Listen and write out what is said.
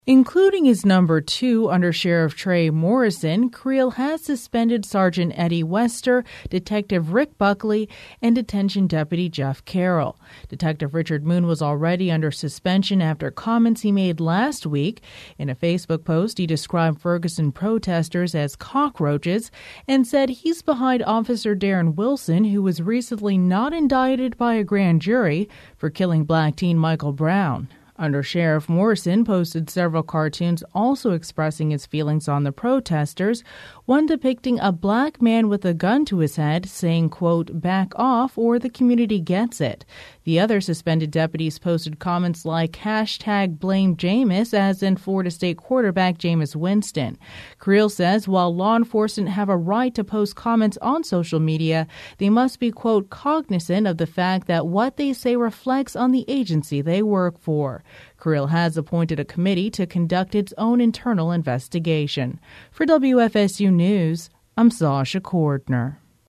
Including his number 2 Under Sheriff Trey Morrison, Creel has suspended Sergeant Eddie Wester, Detective Rick Buckley, and Detention Deputy Jeff Carroll. Detective Richard Moon was already under suspension after comments he made last week. In a Facebook post, he described Ferguson protesters as cockroaches and said he's behind Officer Darren Wilson, who was recently not indicted by a grand jury for killing black teen Michael Brown. Under Sheriff Morrison posted several cartoons also expressing his feelings on the protesters, one depicting a black man with a gun to his head saying, quote, "back off or the community gets it." The other suspended deputies posted comments like hashtag blame Jameis, as in Florida State quarterback Jameis Winston. Creel says while law enforcement have a right to post comments on social media, they must be, quote, cognizant of the fact that what they say reflects on the agency they work for. Creel has appointed a committee to conduct its own internal investigation. For WFSU News, I'm Sasha Cordner.